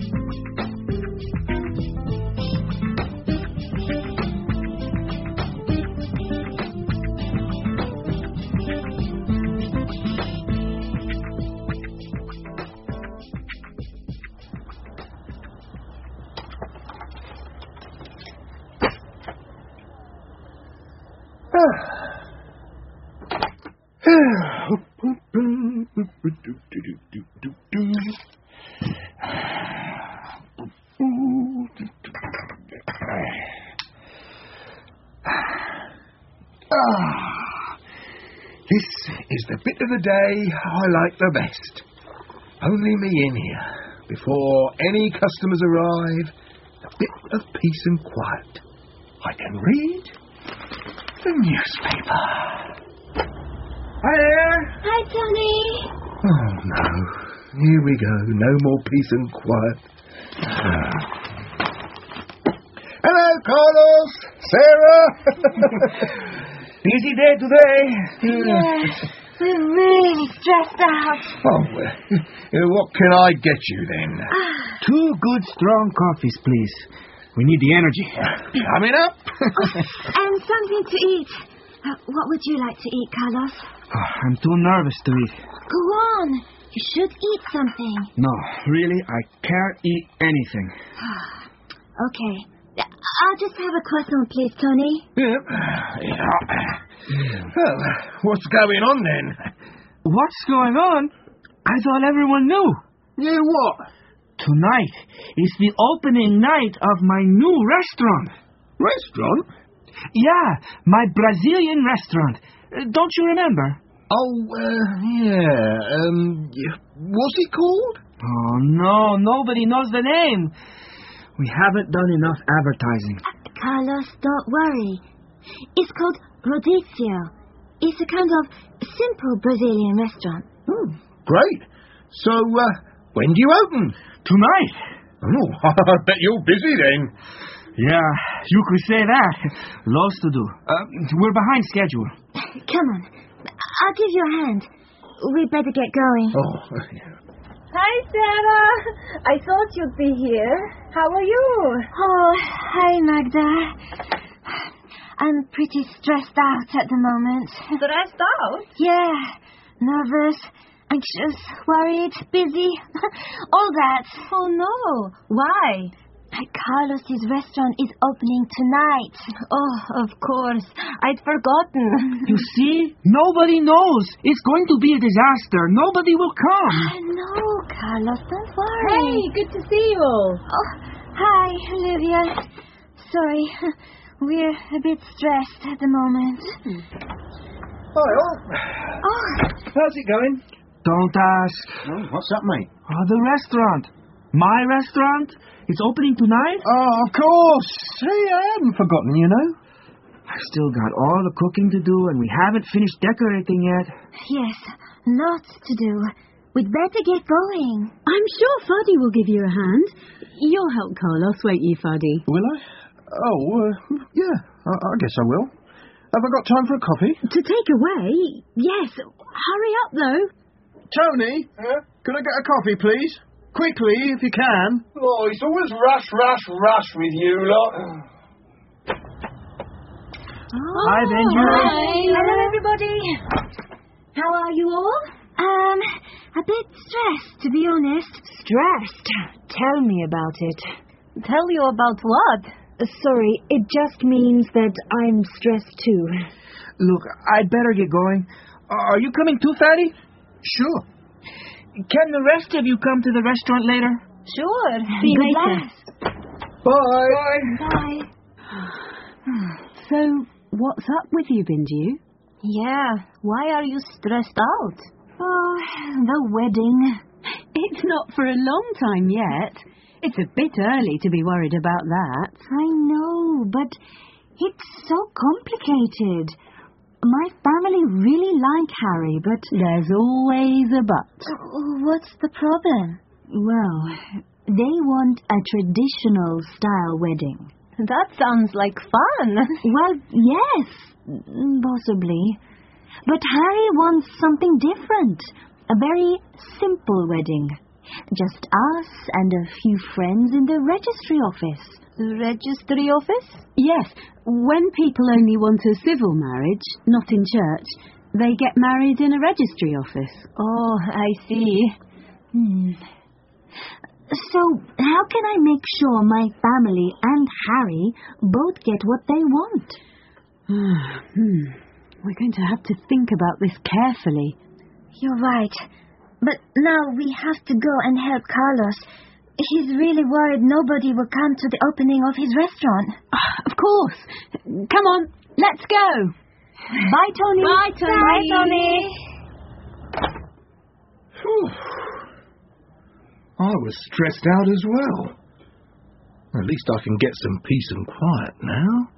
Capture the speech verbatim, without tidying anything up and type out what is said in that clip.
This is the bit of the day I like the best. Only me in here. Before any customers arrive, a bit of peace and quiet. I can read the newspaper. Hi there. Hi, Tony. Oh, no. Here we go. No more peace and quiet. Ah. Hello, Carlos. Sarah. Busy day today. Yes, we're really stressed out. Oh, well, what can I get you then? Two good strong coffees, please. We need the energy. Coming up. And something to eat. Uh, what would you like to eat, Carlos? Oh, I'm too nervous to eat. Go on. You should eat something. No, really, I can't eat anything. Okay. I'll just have a croissant, please, Tony. Yep. Yeah. Well, what's going on then? What's going on? I thought everyone knew. Yeah, what? Tonight is the opening night of my new restaurant. Restaurant? Yeah, my Brazilian restaurant. Uh, don't you remember? Oh, uh, yeah. Um, what's it called? Oh, no, nobody knows the name. We haven't done enough advertising. Uh, Carlos, don't worry. It's called Rodizio. It's a kind of simple Brazilian restaurant. Oh, great. So, uh, when do you open? Tonight. Oh, I bet you're busy then. Yeah, you could say that. Lots to do. Uh, we're behind schedule. Come on. I'll give you a hand. We better get going. Oh, yeah. Hi, Sarah. I thought you'd be here. How are you? Oh, hi, Magda. I'm pretty stressed out at the moment. Stressed out? Yeah. Nervous, anxious, worried, busy. All that. Oh, no. Why? Carlos's restaurant is opening tonight. Oh, of course. I'd forgotten. You see? Nobody knows. It's going to be a disaster. Nobody will come. No, Carlos, don't worry. Hey, good to see you. Oh, hi, Olivia. Sorry, we're a bit stressed at the moment. Hi, all. Oh. How's it going? Don't ask. Oh, what's up, mate? Oh, the restaurant. My restaurant? It's opening tonight? Oh, of course. Hey, I haven't forgotten, you know. I've still got all the cooking to do, and we haven't finished decorating yet. Yes, lots to do. We'd better get going. I'm sure Fuddy will give you a hand. You'll help Carlos, won't you, Fuddy? Will I? Oh, uh, yeah, I, I guess I will. Have I got time for a coffee? To take away? Yes. Hurry up, though. Tony, huh? Can I get a coffee, please? Quickly, if you can. Oh, it's always rush, rush, rush with you lot. Oh, Hi, Benji. Hi. Hello, everybody. How are you all? Um, a bit stressed, to be honest. Stressed? Tell me about it. Tell you about what? Uh, sorry, it just means that I'm stressed too. Look, I'd better get going. Are you coming too, Fatty? Sure. Can the rest of you come to the restaurant later? Sure. See you Good later. luck. Bye. Bye. So, what's up with you, Benji? Yeah, why are you stressed out? Oh, the wedding. It's not for a long time yet. It's a bit early to be worried about that. I know, but it's so complicated. My family really like Harry, but... There's always a but. What's the problem? Well, they want a traditional style wedding. That sounds like fun. Well, yes, possibly. But Harry wants something different. A very simple wedding. Just us and a few friends in the registry office. The registry office? Yes, When people only want a civil marriage, not in church, they get married in a registry office. Oh, I see. Hmm. So, how can I make sure my family and Harry both get what they want? hmm. We're going to have to think about this carefully. You're right. But now we have to go and help Carlos. He's really worried nobody will come to the opening of his restaurant. Ah, of course. Come on, let's go. Bye, Tony. Bye, Tony. Bye, Tony. Whew. I was stressed out as well. At least I can get some peace and quiet now.